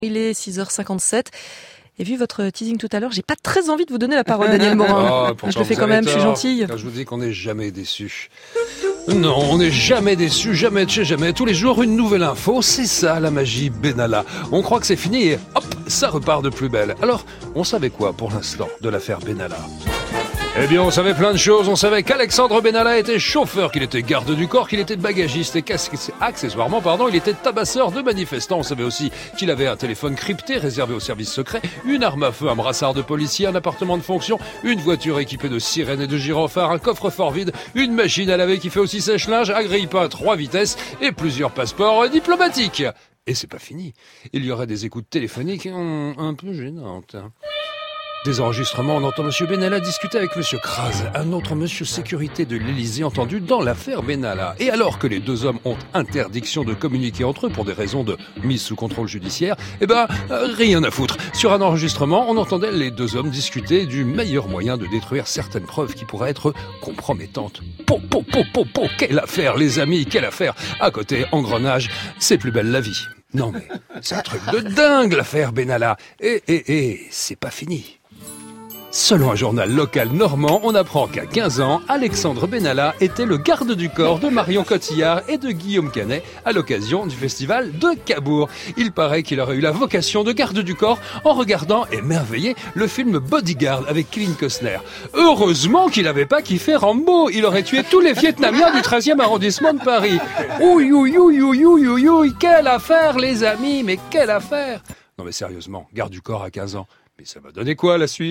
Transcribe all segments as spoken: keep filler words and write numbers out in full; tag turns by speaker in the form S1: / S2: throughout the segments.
S1: Il est six heures cinquante-sept. Et vu votre teasing tout à l'heure, j'ai pas très envie de vous donner la parole, Daniel Morin.
S2: Oh,
S1: je le fais quand même, je suis gentille.
S2: Quand je vous dis qu'on n'est jamais déçu. Non, on n'est jamais déçu, jamais de chez jamais. Tous les jours, une nouvelle info. C'est ça, la magie Benalla. On croit que c'est fini et hop, ça repart de plus belle. Alors, on savait quoi pour l'instant de l'affaire Benalla ? Eh bien, on savait plein de choses. On savait qu'Alexandre Benalla était chauffeur, qu'il était garde du corps, qu'il était bagagiste et qu'accessoirement, pardon, il était tabasseur de manifestants. On savait aussi qu'il avait un téléphone crypté réservé au service secret, une arme à feu, un brassard de policier, un appartement de fonction, une voiture équipée de sirènes et de gyrophares, un coffre-fort vide, une machine à laver qui fait aussi sèche-linge, un grille-pain à trois vitesses et plusieurs passeports diplomatiques. Et c'est pas fini. Il y aurait des écoutes téléphoniques hum, un peu gênantes. Des enregistrements, on entend M. Benalla discuter avec M. Kras, un autre monsieur sécurité de l'Élysée entendu dans l'affaire Benalla. Et alors que les deux hommes ont interdiction de communiquer entre eux pour des raisons de mise sous contrôle judiciaire, eh ben, rien à foutre. Sur un enregistrement, on entendait les deux hommes discuter du meilleur moyen de détruire certaines preuves qui pourraient être compromettantes. Po, po, po, po, po, quelle affaire, les amis, quelle affaire. À côté, engrenage, c'est plus belle la vie. Non mais, c'est un truc de dingue l'affaire Benalla. Et, et, et, c'est pas fini. Selon un journal local normand, on apprend qu'à quinze ans, Alexandre Benalla était le garde du corps de Marion Cotillard et de Guillaume Canet à l'occasion du festival de Cabourg. Il paraît qu'il aurait eu la vocation de garde du corps en regardant, émerveillé, le film Bodyguard avec Kevin Costner. Heureusement qu'il n'avait pas kiffé Rambo, il aurait tué tous les Vietnamiens du treizième arrondissement de Paris. Ouï, ouï, ouï, ouï, ouï, ouï, ouï, quelle affaire les amis, mais quelle affaire. Non mais sérieusement, garde du corps à quinze ans. Mais ça va donner quoi la suite ?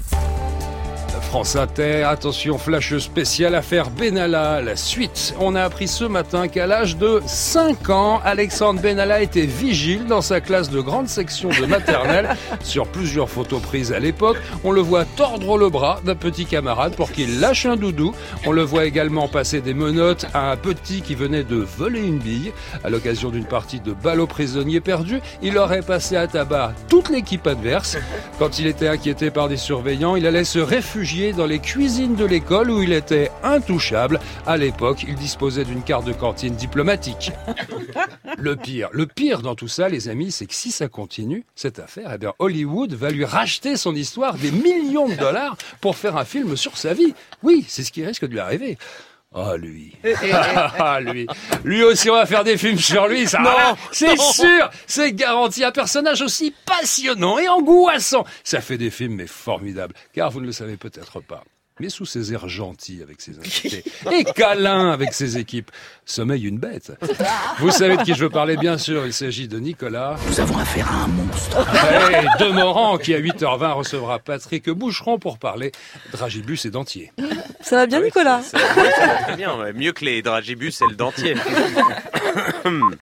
S2: France Inter, attention, flash spécial affaire Benalla. La suite, on a appris ce matin qu'à l'âge de cinq ans, Alexandre Benalla était vigile dans sa classe de grande section de maternelle. Sur plusieurs photos prises à l'époque, on le voit tordre le bras d'un petit camarade pour qu'il lâche un doudou. On le voit également passer des menottes à un petit qui venait de voler une bille. À l'occasion d'une partie de balle aux prisonniers perdus, il aurait passé à tabac toute l'équipe adverse. Quand il était inquiété par des surveillants, il allait se réfugier dans les cuisines de l'école où il était intouchable. À l'époque, il disposait d'une carte de cantine diplomatique. Le pire, le pire dans tout ça, les amis, c'est que si ça continue, cette affaire, eh bien, Hollywood va lui racheter son histoire des millions de dollars pour faire un film sur sa vie. Oui, c'est ce qui risque de lui arriver. Ah, lui. Ah, lui. Lui aussi, on va faire des films sur lui, ça.
S3: Non,
S2: voilà. C'est
S3: non.
S2: sûr. C'est garanti. Un personnage aussi passionnant et angoissant. Ça fait des films, mais formidables. Car vous ne le savez peut-être pas. Mais sous ses airs gentils avec ses invités et câlins avec ses équipes, sommeille une bête. Vous savez de qui je veux parler, bien sûr. Il s'agit de Nicolas.
S3: Nous avons affaire à un monstre.
S2: Et de Morand, qui à huit heures vingt recevra Patrick Boucheron pour parler dragibus et dentier.
S1: Ça va bien,
S4: Ah oui,
S1: Nicolas ?
S4: ça, ça, oui, ça va très bien. Mieux que les dragibus et le dentier.